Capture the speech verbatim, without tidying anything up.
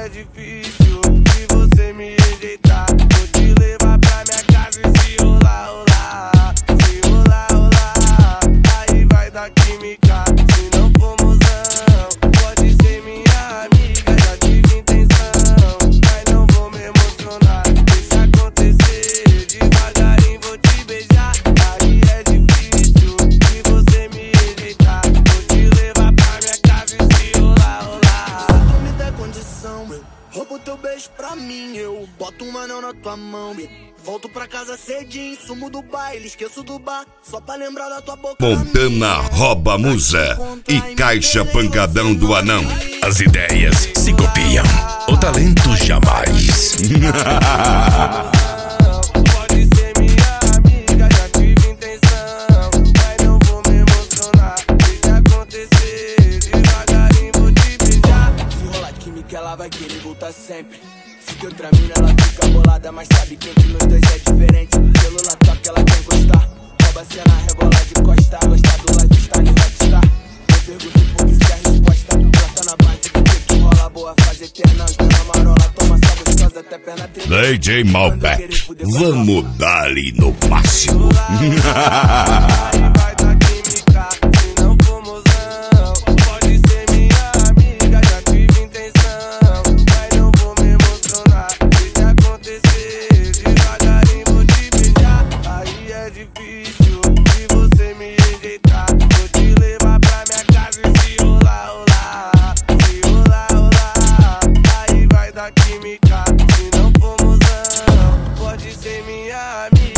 é difícil se você me rejeitar. Vou te levar pra minha casa e se rolar, rolar. Se rolar, rolar, aí vai dar química. Se não for mozão, pode ser minha amiga. Já tive intenção, mas não vou me emocionar. Deixa acontecer, devagarinho vou te beijar. Aí é difícil se você me rejeitar. Vou te levar pra minha casa e se rolar, rolar. Se tu me der condição, eu roubo teu beijo pra mim. Eu boto um anel na tua mão e volto pra casa cedinho. Sumo do baile, esqueço do bar, só pra lembrar da tua boca. Montana rouba a musa e Caixa Pancadão do Anão. As ideias se copiam, o talento jamais. Pode ser minha amiga, já tive intenção, mas não vou me emocionar. Deixa acontecer, devagarinho vou te beijar. Se rolar química, ela vai querer voltar sempre. Se que outra mina, ela fica bolada, mas sabe que entre nós dois é diferente. Celular toca, ela quer encostar. Rouba a cena, rebola de costa. Gosta do lifestyle, rockstar. Eu pergunto por que se a resposta. Ela tá na base do que que rola, boa fase eterna. Os meus marola, toma só gostosa até perna tremendo. D J Malbec, vamos dar-lhe no máximo. Aí vai dar química, se não for mozão. Pode ser minha amiga, já tive intenção, mas não vou me emocionar. Deixa acontecer, devagarinho vou te beijar. Aí é difícil se você me rejeitar. Vou te levar pra minha casa e se rolar, rolar. Se rolar, rolar, aí vai dar química. Se não for mozão, pode ser minha amiga.